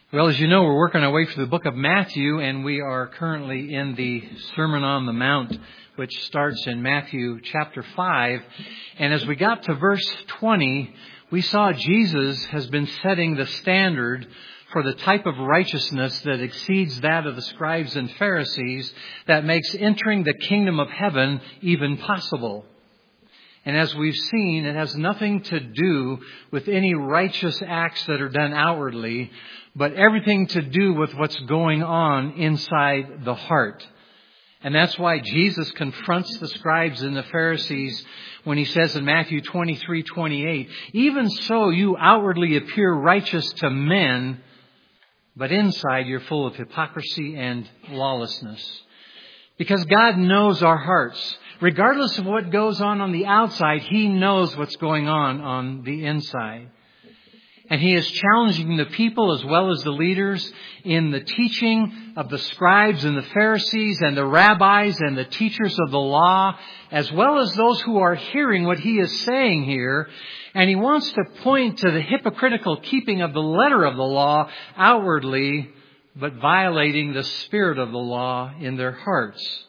Well, as you know, we're working our way through the book of Matthew, and we are currently in the Sermon on the Mount, which starts in Matthew chapter 5. And as we got to verse 20, we saw Jesus has been setting the standard for the type of righteousness that exceeds that of the scribes and Pharisees that makes entering the kingdom of heaven even possible. And as we've seen, it has nothing to do with any righteous acts that are done outwardly, but everything to do with what's going on inside the heart. And that's why Jesus confronts the scribes and the Pharisees when he says in Matthew 23:28, "Even so you outwardly appear righteous to men, but inside you're full of hypocrisy and lawlessness." Because God knows our hearts. Regardless of what goes on the outside, He knows what's going on the inside. And He is challenging the people as well as the leaders in the teaching of the scribes and the Pharisees and the rabbis and the teachers of the law, as well as those who are hearing what He is saying here. And He wants to point to the hypocritical keeping of the letter of the law outwardly, but violating the spirit of the law in their hearts.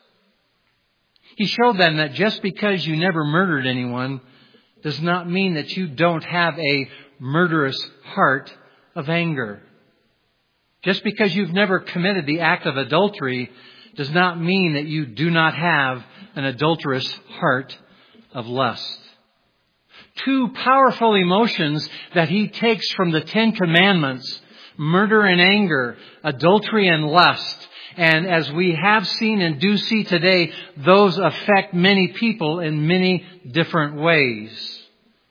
He showed them that just because you never murdered anyone does not mean that you don't have a murderous heart of anger. Just because you've never committed the act of adultery does not mean that you do not have an adulterous heart of lust. Two powerful emotions that He takes from the 10 Commandments, murder and anger, adultery and lust. And as we have seen and do see today, those affect many people in many different ways.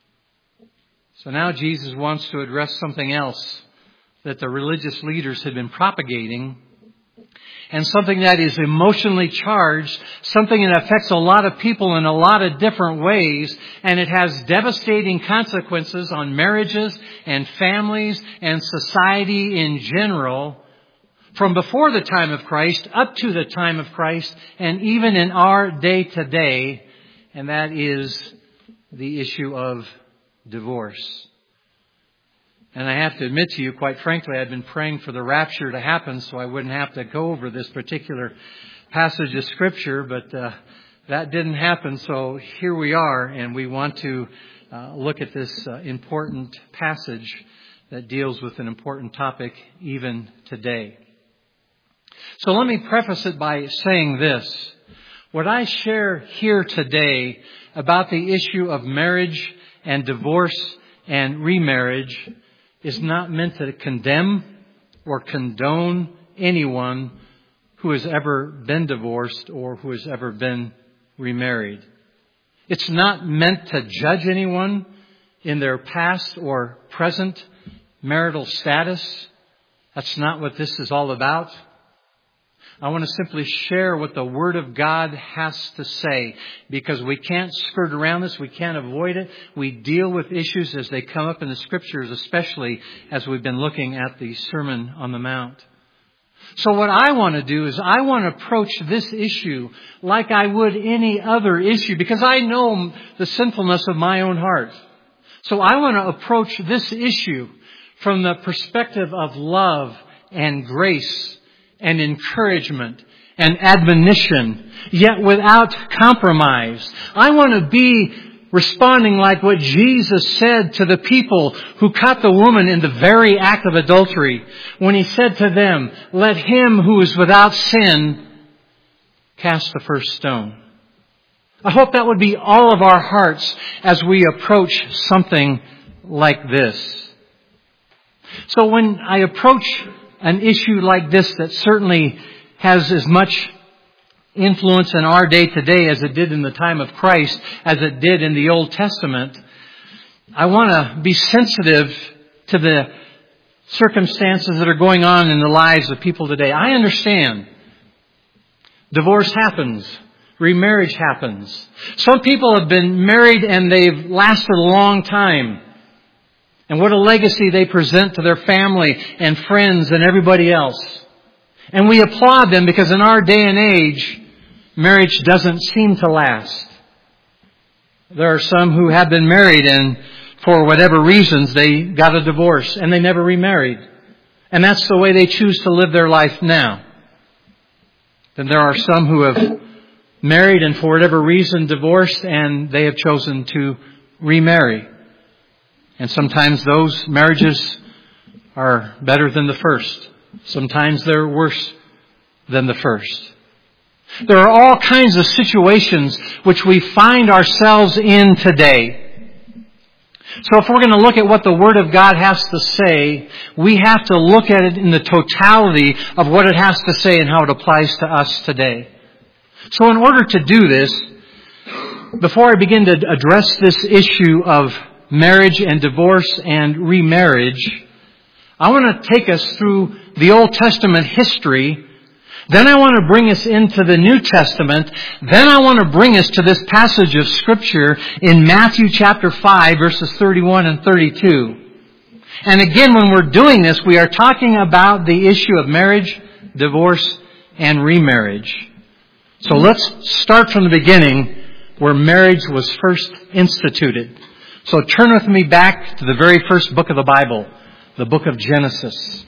So now Jesus wants to address something else that the religious leaders had been propagating, and something that is emotionally charged, something that affects a lot of people in a lot of different ways, and it has devastating consequences on marriages and families and society in general, from before the time of Christ up to the time of Christ, and even in our day today, and that is the issue of divorce. And I have to admit to you, quite frankly, I've been praying for the rapture to happen so I wouldn't have to go over this particular passage of Scripture, but that didn't happen, so here we are, and we want to look at this important passage that deals with an important topic even today. So let me preface it by saying this. What I share here today about the issue of marriage and divorce and remarriage is not meant to condemn or condone anyone who has ever been divorced or who has ever been remarried. It's not meant to judge anyone in their past or present marital status. That's not what this is all about. I want to simply share what the Word of God has to say, because we can't skirt around this. We can't avoid it. We deal with issues as they come up in the Scriptures, especially as we've been looking at the Sermon on the Mount. So what I want to do is I want to approach this issue like I would any other issue, because I know the sinfulness of my own heart. So I want to approach this issue from the perspective of love and grace and encouragement and admonition, yet without compromise. I want to be responding like what Jesus said to the people who caught the woman in the very act of adultery, when He said to them, "Let him who is without sin cast the first stone." I hope that would be all of our hearts as we approach something like this. So when I approach an issue like this that certainly has as much influence in our day today as it did in the time of Christ, as it did in the Old Testament, I want to be sensitive to the circumstances that are going on in the lives of people today. I understand. Divorce happens. Remarriage happens. Some people have been married and they've lasted a long time. And what a legacy they present to their family and friends and everybody else. And we applaud them, because in our day and age, marriage doesn't seem to last. There are some who have been married and for whatever reasons they got a divorce and they never remarried. And that's the way they choose to live their life now. Then there are some who have married and for whatever reason divorced, and they have chosen to remarry. And sometimes those marriages are better than the first. Sometimes they're worse than the first. There are all kinds of situations which we find ourselves in today. So if we're going to look at what the Word of God has to say, we have to look at it in the totality of what it has to say and how it applies to us today. So in order to do this, before I begin to address this issue of marriage and divorce and remarriage, I want to take us through the Old Testament history. Then I want to bring us into the New Testament. Then I want to bring us to this passage of Scripture in Matthew chapter 5, verses 31 and 32. And again, when we're doing this, we are talking about the issue of marriage, divorce, and remarriage. So let's start from the beginning where marriage was first instituted. So turn with me back to the very first book of the Bible, the book of Genesis.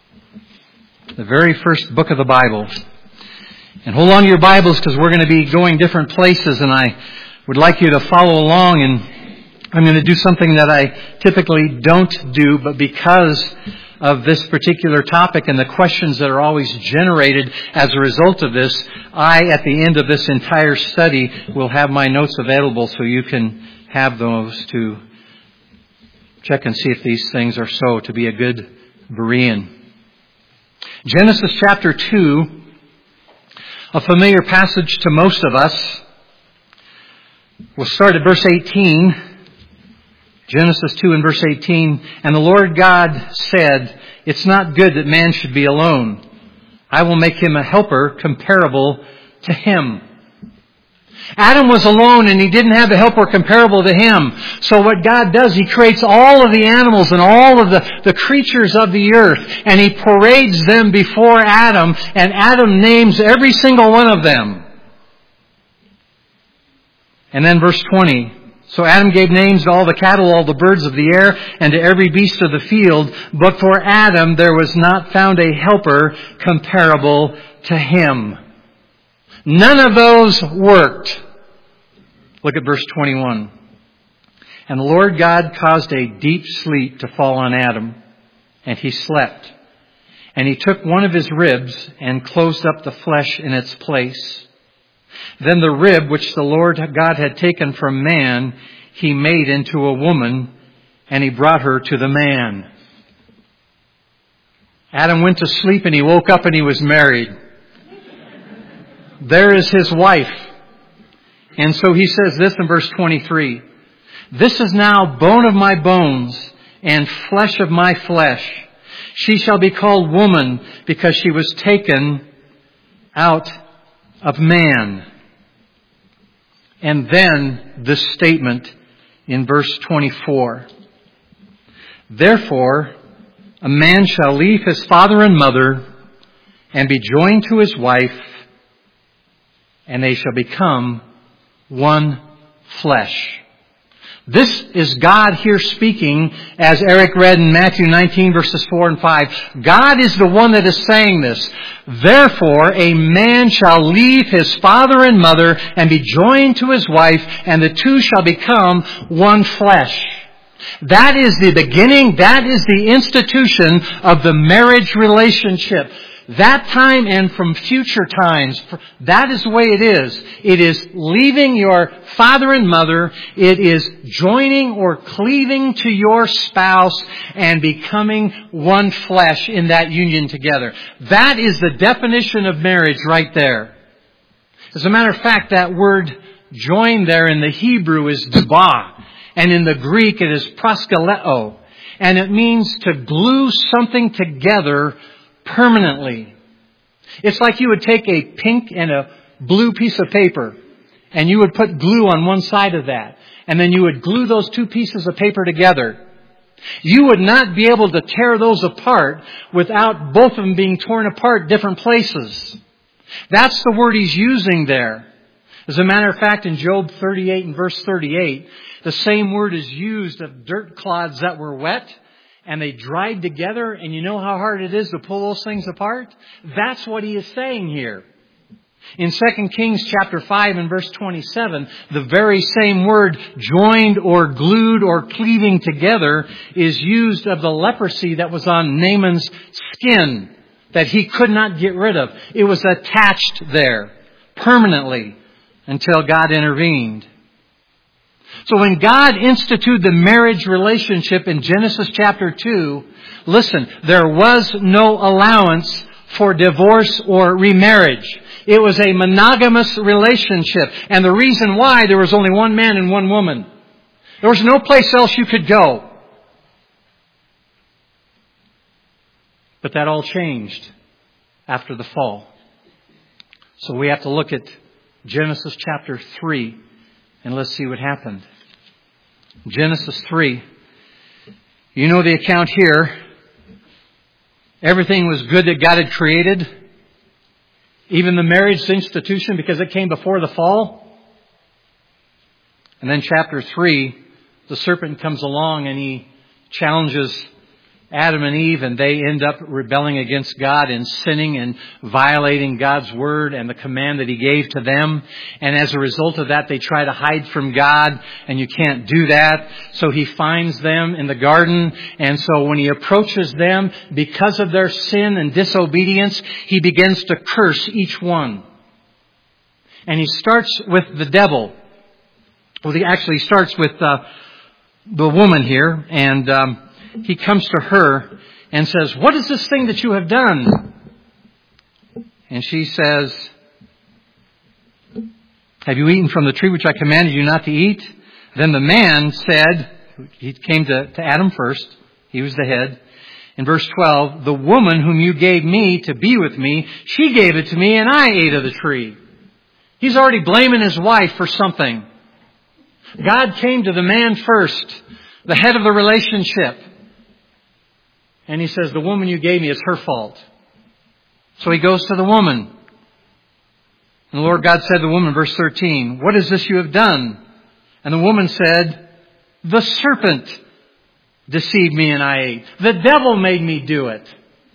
The very first book of the Bible. And hold on to your Bibles because we're going to be going different places, and I would like you to follow along. And I'm going to do something that I typically don't do, but because of this particular topic and the questions that are always generated as a result of this, at the end of this entire study, will have my notes available so you can have those to check and see if these things are so, to be a good Berean. Genesis chapter 2, a familiar passage to most of us. We'll start at verse 18. Genesis 2 and verse 18. And the Lord God said, "It's not good that man should be alone. I will make him a helper comparable to him." Adam was alone and he didn't have a helper comparable to him. So what God does, He creates all of the animals and all of the creatures of the earth, and He parades them before Adam, and Adam names every single one of them. And then verse 20. So Adam gave names to all the cattle, all the birds of the air, and to every beast of the field. But for Adam there was not found a helper comparable to him. None of those worked. Look at verse 21. And the Lord God caused a deep sleep to fall on Adam, and he slept. And He took one of his ribs and closed up the flesh in its place. Then the rib which the Lord God had taken from man, He made into a woman, and He brought her to the man. Adam went to sleep and he woke up and he was married. There is his wife. And so he says this in verse 23. "This is now bone of my bones and flesh of my flesh. She shall be called woman because she was taken out of man." And then this statement in verse 24. "Therefore, a man shall leave his father and mother and be joined to his wife, and they shall become one flesh." This is God here speaking, as Eric read in Matthew 19 verses 4 and 5. God is the one that is saying this. "Therefore, a man shall leave his father and mother and be joined to his wife, and the two shall become one flesh." That is the beginning, that is the institution of the marriage relationship. That time and from future times, that is the way it is. It is leaving your father and mother. It is joining or cleaving to your spouse and becoming one flesh in that union together. That is the definition of marriage right there. As a matter of fact, that word join there in the Hebrew is deba, and in the Greek it is proskaleo, and it means to glue something together permanently. It's like you would take a pink and a blue piece of paper and you would put glue on one side of that, and then you would glue those two pieces of paper together. You would not be able to tear those apart without both of them being torn apart different places. That's the word he's using there. As a matter of fact, in Job 38 and verse 38, the same word is used of dirt clods that were wet and they dried together, and you know how hard it is to pull those things apart? That's what he is saying here. In 2 Kings chapter 5 and verse 27, the very same word, joined or glued or cleaving together, is used of the leprosy that was on Naaman's skin that he could not get rid of. It was attached there permanently until God intervened. So when God instituted the marriage relationship in Genesis chapter 2, listen, there was no allowance for divorce or remarriage. It was a monogamous relationship. And the reason why, there was only one man and one woman. There was no place else you could go. But that all changed after the fall. So we have to look at Genesis chapter 3 and let's see what happened. Genesis 3. You know the account here. Everything was good that God had created. Even the marriage institution, because it came before the fall. And then chapter 3, the serpent comes along and he challenges Adam and Eve, and they end up rebelling against God and sinning and violating God's word and the command that He gave to them. And as a result of that, they try to hide from God, and you can't do that. So He finds them in the garden, and so when He approaches them, because of their sin and disobedience, He begins to curse each one. And He starts with the devil. Well, He actually starts with the woman here, and He comes to her and says, "What is this thing that you have done?" And she says, "Have you eaten from the tree which I commanded you not to eat?" Then the man said, he came to Adam first. He was the head. In verse 12, "The woman whom you gave me to be with me, she gave it to me and I ate of the tree." He's already blaming his wife for something. God came to the man first, the head of the relationship. And He says, "The woman you gave me, is her fault." So he goes to the woman. And the Lord God said to the woman, verse 13, "What is this you have done?" And the woman said, "The serpent deceived me and I ate. The devil made me do it."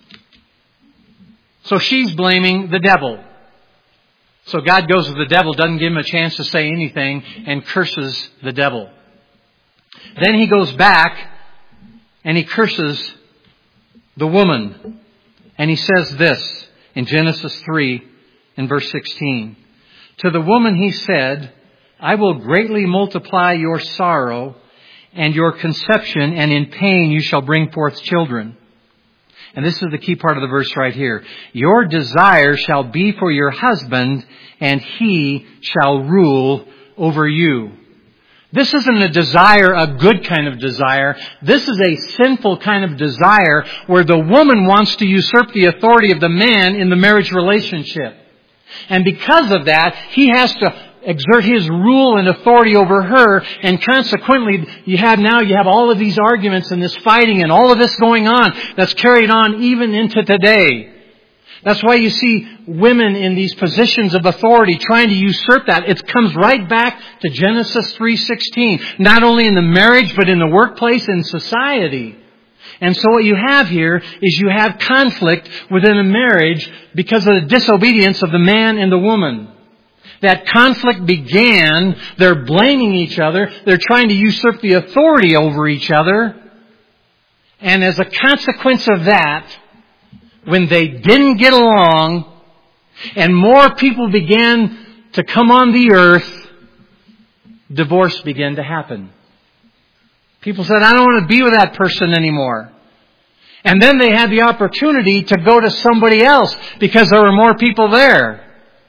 So she's blaming the devil. So God goes to the devil, doesn't give him a chance to say anything, and curses the devil. Then He goes back and He curses the woman. And He says this in Genesis 3 in verse 16. "To the woman He said, I will greatly multiply your sorrow and your conception, and in pain you shall bring forth children." And this is the key part of the verse right here. "Your desire shall be for your husband, and he shall rule over you." This isn't a desire, a good kind of desire. This is a sinful kind of desire where the woman wants to usurp the authority of the man in the marriage relationship. And because of that, he has to exert his rule and authority over her, and consequently you have all of these arguments and this fighting and all of this going on that's carried on even into today. That's why you see women in these positions of authority trying to usurp that. It comes right back to Genesis 3:16. Not only in the marriage, but in the workplace and society. And so what you have here is you have conflict within a marriage because of the disobedience of the man and the woman. That conflict began, they're blaming each other, they're trying to usurp the authority over each other. And as a consequence of that, when they didn't get along and more people began to come on the earth, divorce began to happen. People said, "I don't want to be with that person anymore." And then they had the opportunity to go to somebody else because there were more people there.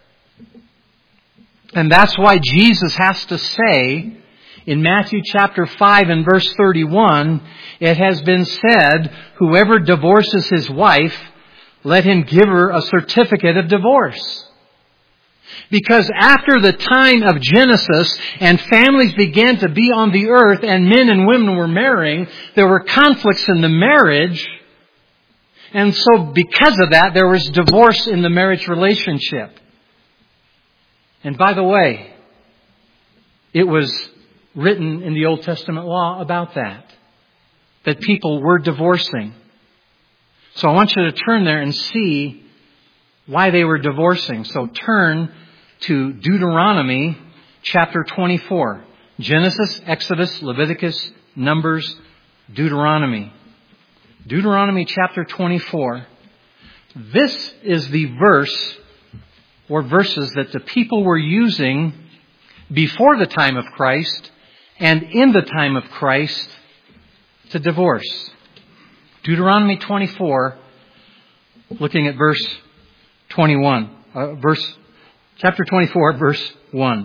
And that's why Jesus has to say in Matthew chapter 5 and verse 31, "It has been said, whoever divorces his wife, let him give her a certificate of divorce." Because after the time of Genesis and families began to be on the earth and men and women were marrying, there were conflicts in the marriage. And so because of that, there was divorce in the marriage relationship. And by the way, it was written in the Old Testament law about that. that people were divorcing. So I want you to turn there and see why they were divorcing. So turn to Deuteronomy chapter 24. Genesis, Exodus, Leviticus, Numbers, Deuteronomy. Deuteronomy chapter 24. This is the verse or verses that the people were using before the time of Christ and in the time of Christ to divorce. Deuteronomy 24, looking at verse 21. Chapter 24, verse 1.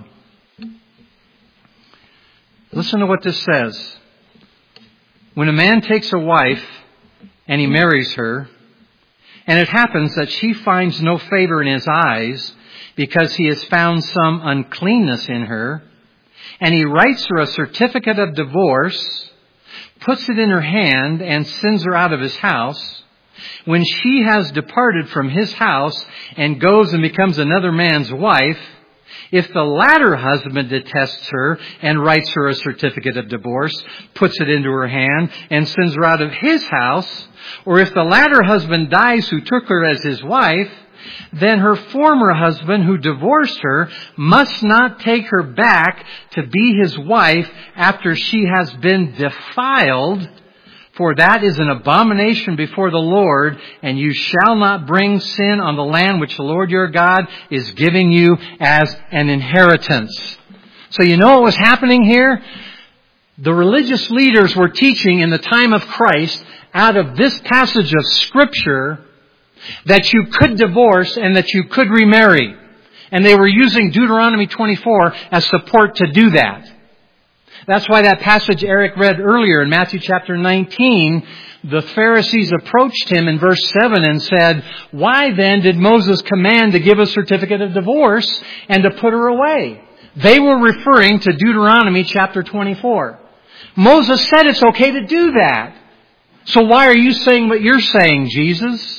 Listen to what this says. When a man takes a wife and he marries her, and it happens that she finds no favor in his eyes because he has found some uncleanness in her, and he writes her a certificate of divorce, puts it in her hand, and sends her out of his house, when she has departed from his house and goes and becomes another man's wife, if the latter husband detests her and writes her a certificate of divorce, puts it into her hand, and sends her out of his house, or if the latter husband dies who took her as his wife, then her former husband who divorced her must not take her back to be his wife after she has been defiled, for that is an abomination before the Lord, and you shall not bring sin on the land which the Lord your God is giving you as an inheritance. So you know what was happening here? The religious leaders were teaching in the time of Christ out of this passage of Scripture that you could divorce and that you could remarry. And they were using Deuteronomy 24 as support to do that. That's why that passage Eric read earlier in Matthew chapter 19, the Pharisees approached him in verse 7 and said, "Why then did Moses command to give a certificate of divorce and to put her away?" They were referring to Deuteronomy chapter 24. Moses said it's okay to do that. So why are you saying what you're saying, Jesus?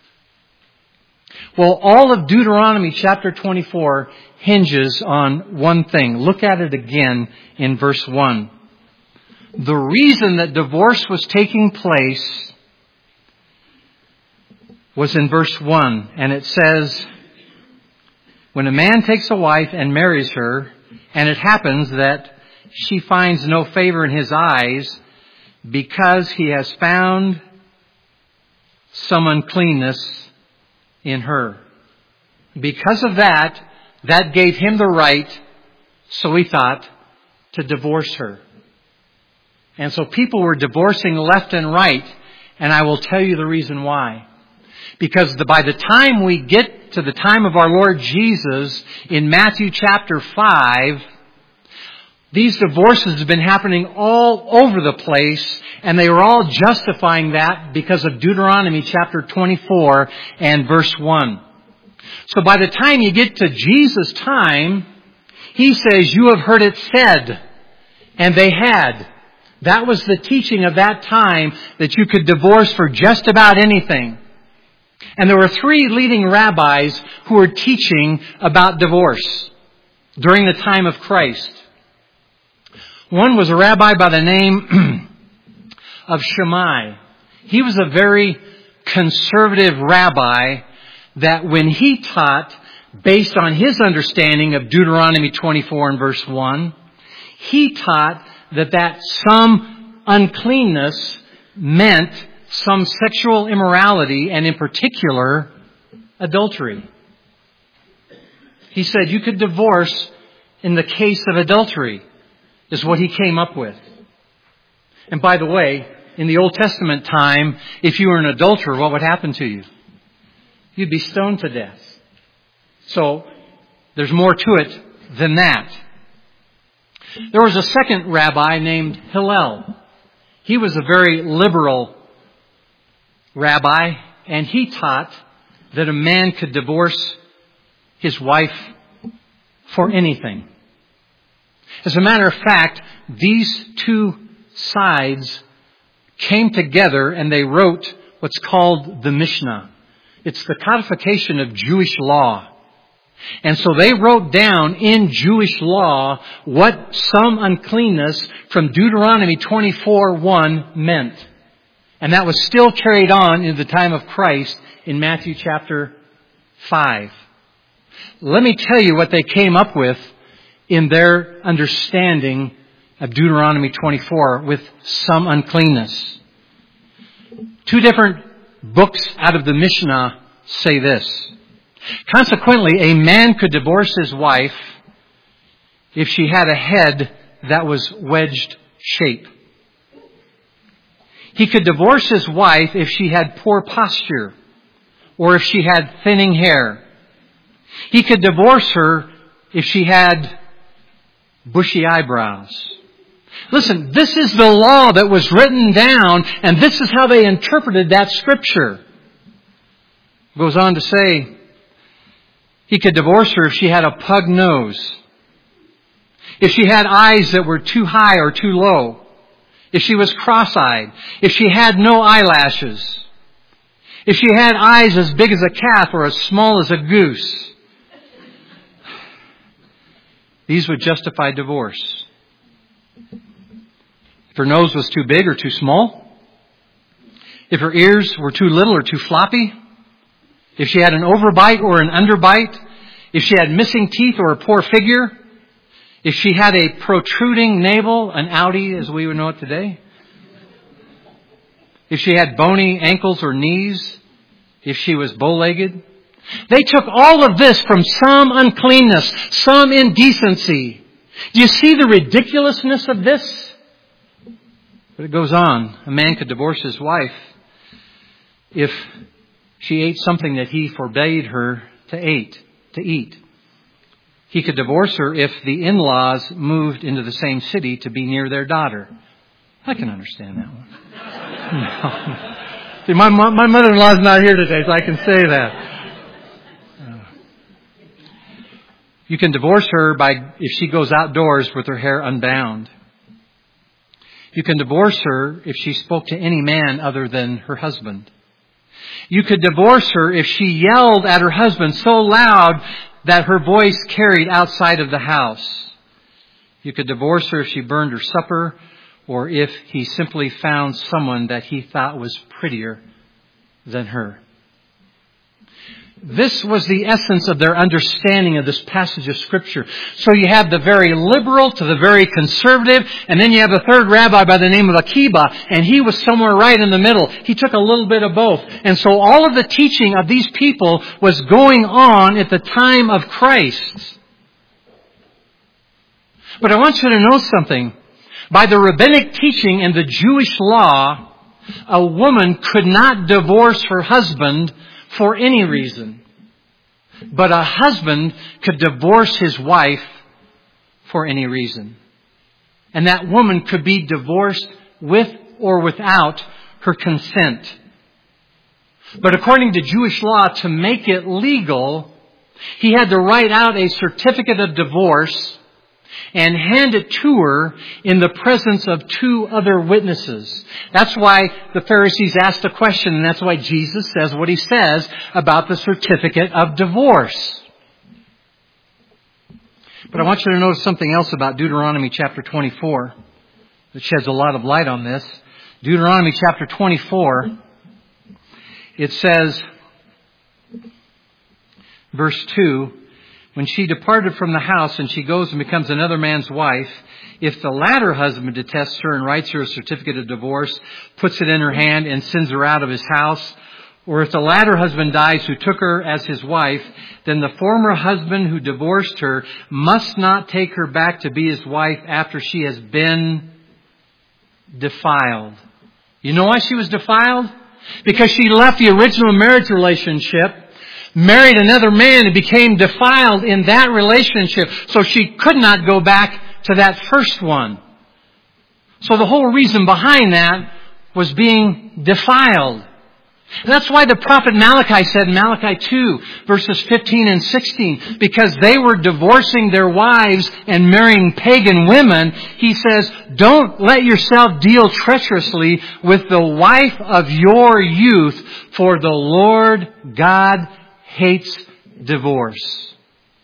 Well, all of Deuteronomy chapter 24 hinges on one thing. Look at it again in verse 1. The reason that divorce was taking place was in verse 1. And it says, when a man takes a wife and marries her, and it happens that she finds no favor in his eyes because he has found some uncleanness in her. Because of that, that gave him the right, so he thought, to divorce her. And so people were divorcing left and right, and I will tell you the reason why. Because by the time we get to the time of our Lord Jesus in Matthew chapter 5, these divorces have been happening all over the place, and they were all justifying that because of Deuteronomy chapter 24 and verse 1. So by the time you get to Jesus' time, He says, "You have heard it said," and they had. That was the teaching of that time, that you could divorce for just about anything. And there were 3 leading rabbis who were teaching about divorce during the time of Christ. One was a rabbi by the name of Shammai. He was a very conservative rabbi that when he taught, based on his understanding of Deuteronomy 24 and verse 1, he taught that some uncleanness meant some sexual immorality, and in particular, adultery. He said you could divorce in the case of adultery, is what he came up with. And by the way, in the Old Testament time, if you were an adulterer, what would happen to you? You'd be stoned to death. So, there's more to it than that. There was a second rabbi named Hillel. He was a very liberal rabbi, and he taught that a man could divorce his wife for anything. As a matter of fact, these 2 sides came together and they wrote what's called the Mishnah. It's the codification of Jewish law. And so they wrote down in Jewish law what some uncleanness from Deuteronomy 24:1 meant. And that was still carried on in the time of Christ in Matthew chapter 5. Let me tell you what they came up with in their understanding of Deuteronomy 24 with some uncleanness. Two different books out of the Mishnah say this. Consequently, a man could divorce his wife if she had a head that was wedged shape. He could divorce his wife if she had poor posture or if she had thinning hair. He could divorce her if she had bushy eyebrows. Listen, this is the law that was written down, and this is how they interpreted that scripture. It goes on to say, he could divorce her if she had a pug nose, if she had eyes that were too high or too low, if she was cross-eyed, if she had no eyelashes, if she had eyes as big as a calf or as small as a goose. These would justify divorce. If her nose was too big or too small, if her ears were too little or too floppy, if she had an overbite or an underbite, if she had missing teeth or a poor figure, if she had a protruding navel, an outie as we would know it today, if she had bony ankles or knees, if she was bow-legged. They took all of this from some uncleanness, some indecency. Do you see the ridiculousness of this? But it goes on. A man could divorce his wife if she ate something that he forbade her to eat. He could divorce her if the in-laws moved into the same city to be near their daughter. I can understand that one. No. See, my mother-in-law's not here today, so I can say that. You can divorce her if she goes outdoors with her hair unbound. You can divorce her if she spoke to any man other than her husband. You could divorce her if she yelled at her husband so loud that her voice carried outside of the house. You could divorce her if she burned her supper or if he simply found someone that he thought was prettier than her. This was the essence of their understanding of this passage of Scripture. So you have the very liberal to the very conservative, and then you have a third rabbi by the name of Akiba, and he was somewhere right in the middle. He took a little bit of both. And so all of the teaching of these people was going on at the time of Christ. But I want you to know something. By the rabbinic teaching and the Jewish law, a woman could not divorce her husband for any reason. But a husband could divorce his wife for any reason. And that woman could be divorced with or without her consent. But according to Jewish law, to make it legal, he had to write out a certificate of divorce and hand it to her in the presence of two other witnesses. That's why the Pharisees asked a question, and that's why Jesus says what he says about the certificate of divorce. But I want you to notice something else about Deuteronomy chapter 24 that sheds a lot of light on this. Deuteronomy chapter 24, it says, verse 2, when she departed from the house and she goes and becomes another man's wife, if the latter husband detests her and writes her a certificate of divorce, puts it in her hand and sends her out of his house, or if the latter husband dies who took her as his wife, then the former husband who divorced her must not take her back to be his wife after she has been defiled. You know why she was defiled? Because she left the original marriage relationship, married another man, and became defiled in that relationship. So she could not go back to that first one. So the whole reason behind that was being defiled. And that's why the prophet Malachi said in Malachi 2, verses 15 and 16, because they were divorcing their wives and marrying pagan women, he says, don't let yourself deal treacherously with the wife of your youth, for the Lord God hates divorce.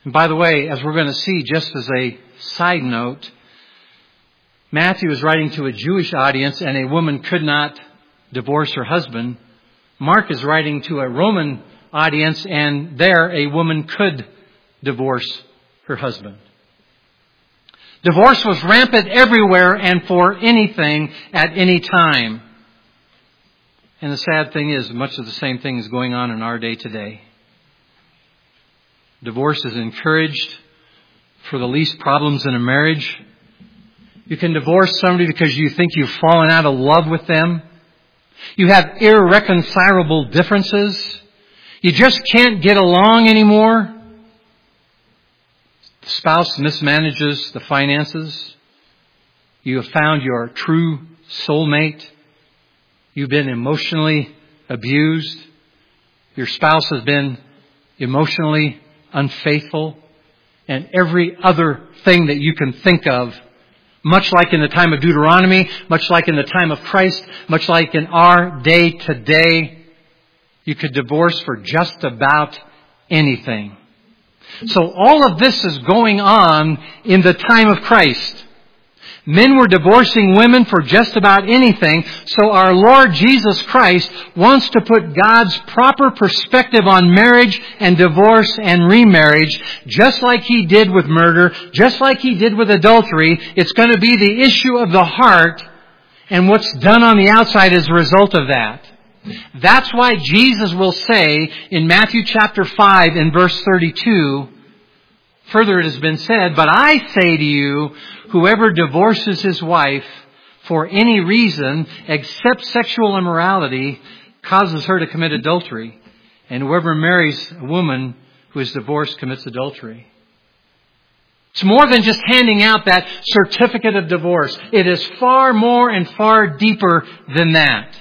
And by the way, as we're going to see, just as a side note, Matthew is writing to a Jewish audience and a woman could not divorce her husband. Mark is writing to a Roman audience and there a woman could divorce her husband. Divorce was rampant everywhere and for anything at any time. And the sad thing is, much of the same thing is going on in our day today. Divorce is encouraged for the least problems in a marriage. You can divorce somebody because you think you've fallen out of love with them. You have irreconcilable differences. You just can't get along anymore. The spouse mismanages the finances. You have found your true soulmate. You've been emotionally abused. Your spouse has been emotionally unfaithful. And every other thing that you can think of, much like in the time of Deuteronomy, much like in the time of Christ, much like in our day today, you could divorce for just about anything. So all of this is going on in the time of Christ. Men were divorcing women for just about anything. So our Lord Jesus Christ wants to put God's proper perspective on marriage and divorce and remarriage, just like He did with murder, just like He did with adultery. It's going to be the issue of the heart and what's done on the outside as a result of that. That's why Jesus will say in Matthew chapter 5 in verse 32, further it has been said, but I say to you, whoever divorces his wife for any reason except sexual immorality causes her to commit adultery. And whoever marries a woman who is divorced commits adultery. It's more than just handing out that certificate of divorce. It is far more and far deeper than that.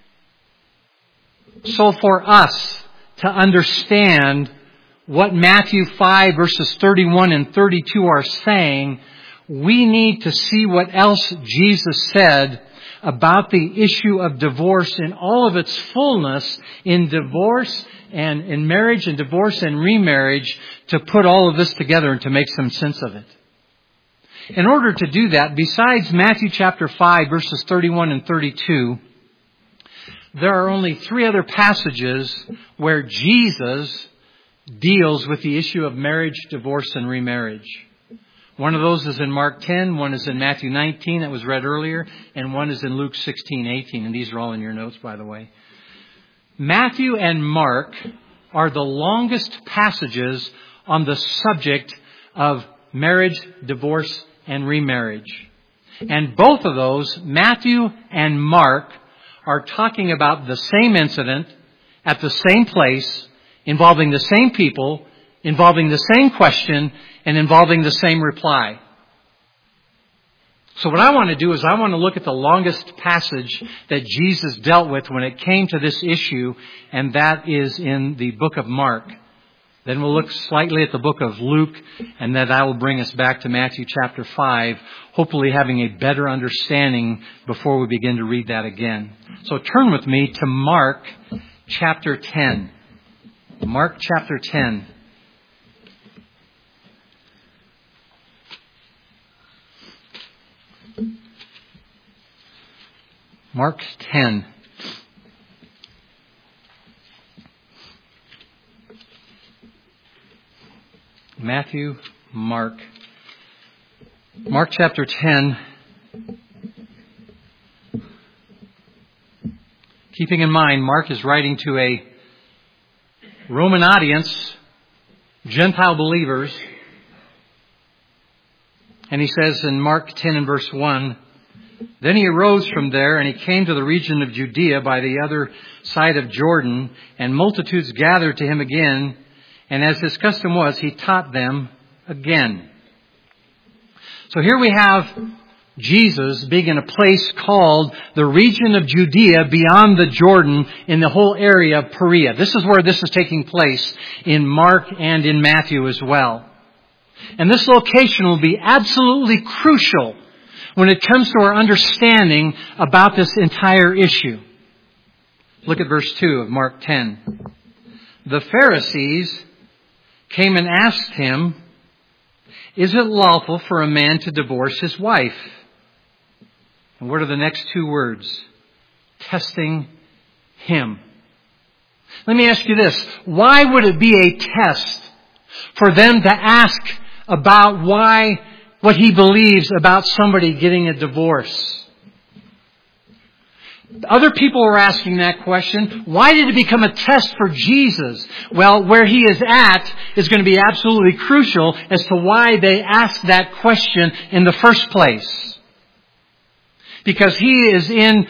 So for us to understand what Matthew 5 verses 31 and 32 are saying, we need to see what else Jesus said about the issue of divorce in all of its fullness in divorce and in marriage and divorce and remarriage, to put all of this together and to make some sense of it. In order to do that, besides Matthew chapter 5 verses 31 and 32, there are only 3 other passages where Jesus deals with the issue of marriage, divorce, and remarriage. One of those is in Mark 10, one is in Matthew 19 that was read earlier, and one is in Luke 16:18, and these are all in your notes, by the way. Matthew and Mark are the longest passages on the subject of marriage, divorce, and remarriage. And both of those, Matthew and Mark, are talking about the same incident at the same place, involving the same people, involving the same question, and involving the same reply. So what I want to do is I want to look at the longest passage that Jesus dealt with when it came to this issue, and that is in the book of Mark. Then we'll look slightly at the book of Luke, and then that will bring us back to Matthew chapter 5, hopefully having a better understanding before we begin to read that again. So turn with me to Mark chapter 10. Mark chapter 10. Mark 10. Matthew, Mark. Mark chapter 10. Keeping in mind, Mark is writing to a Roman audience, Gentile believers. And he says in Mark 10 and verse 1, then he arose from there and he came to the region of Judea by the other side of Jordan, and multitudes gathered to him again. And as his custom was, he taught them again. So here we have Jesus being in a place called the region of Judea beyond the Jordan in the whole area of Perea. This is where this is taking place in Mark and in Matthew as well. And this location will be absolutely crucial when it comes to our understanding about this entire issue. Look at verse 2 of Mark 10. The Pharisees came and asked him, "Is it lawful for a man to divorce his wife?" And what are the next two words? Testing him. Let me ask you this. Why would it be a test for them to ask about what he believes about somebody getting a divorce? Other people were asking that question. Why did it become a test for Jesus? Well, where he is at is going to be absolutely crucial as to why they asked that question in the first place. Because he is in